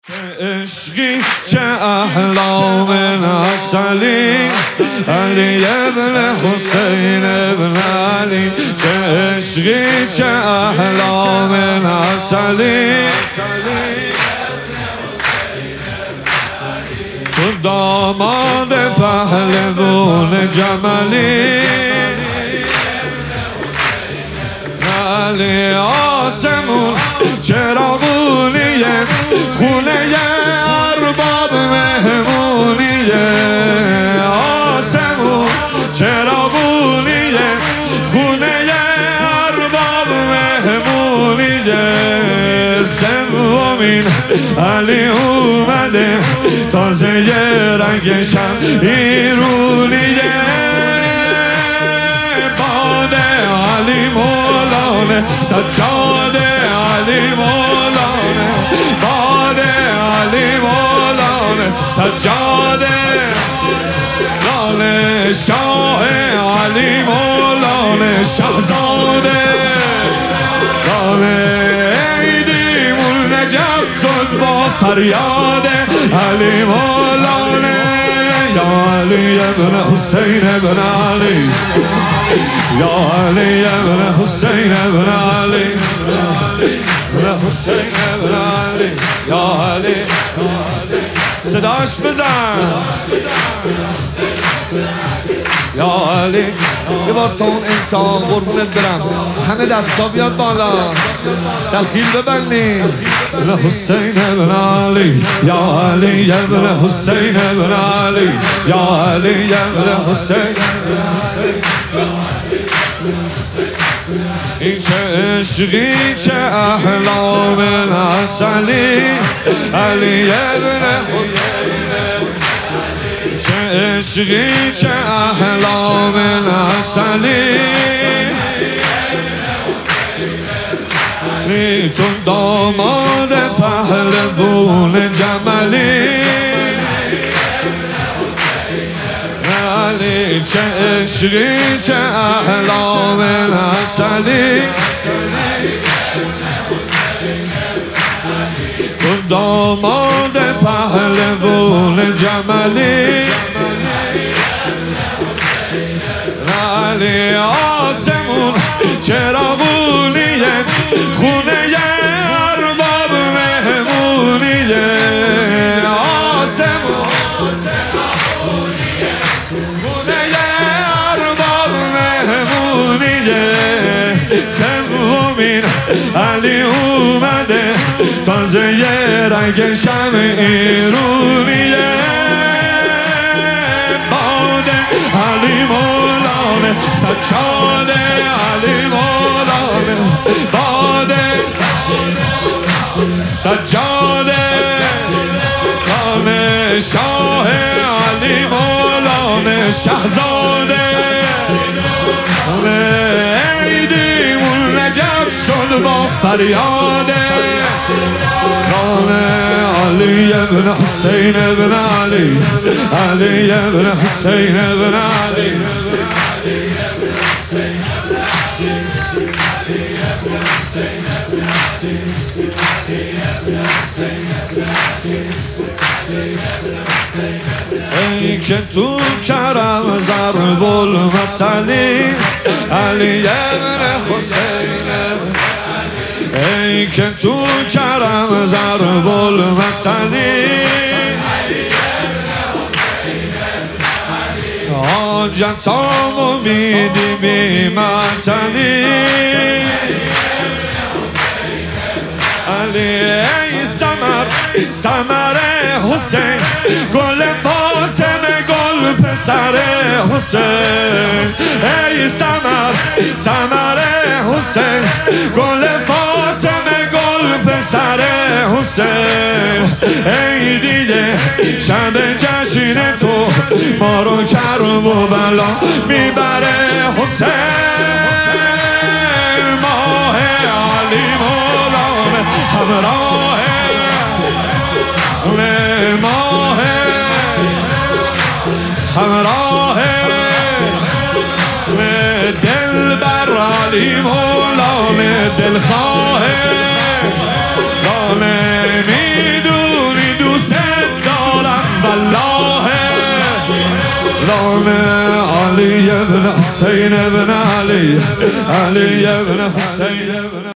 عشقی چه احلام نسلی علی ابن حسین ابن علی چه عشقی چه احلام نسلی تو داماد پهلوان جملی علی آسمون چراغونیه خونه ارباب مهمونیه آسمون چراغونیه خونه ارباب مهمونیه سومین علی اومده تازه یه رنگشم ایرونیه باده علی مولانه سجاده علی مولانه باده علی مولانه سجاده لاله شاه علی مولانه شهزاده لاله عیدیمون نجف شد با فریاد علی مولانه یا علی ابن حسین ابن علی یا علی ابن حسین ابن علی ابن حسین ابن علی یا علی صداش بزن یا علی یه بار تا اون انسان قربونت برم همه دستا بیاد بالا دلخیل ببندی ابن حسین ابن علی یا علی ابن حسین ابن علی یا علی ابن حسین این چه عشقی چه احلام نسلی علی ابن حسین چه عشقی چه احلام نسلی تو داماد پهلوان جملی علی چه عشقی چه احلام نسلی تو داماد پهلوان جملی علی آسمون چراغونیه خونه ارباب مهمونیه آسمون خونه ارباب مهمونیه سومین علی اومده تازه یه رنگ شم ایرونیه باده علی مولانه سجاده علی مولانه باده سجاده لانه شاه علی مولانه شهزاده عیدیمون نجف شد با فریاده علی ابن حسین ابن علی علی ابن حسین ابن علی ای که تو کرم ضرب المثلی علی ابن حسین ای که تو کرم ضرب المثلی حاجتامو میدی بی مطلی علی ای سمر حسین گل فاطمه گل پسر حسین ای سمر حسین گل فاطمه گل پسر حسین ای دیده شب جشن تو ما رو کرب و بلا میبره حسین ماه علی مولانه همراه ماه همراه دل بر علی مولانه دلخواه میدونی الله نام علی ابن حسین ابن علی علی ابن حسین ابن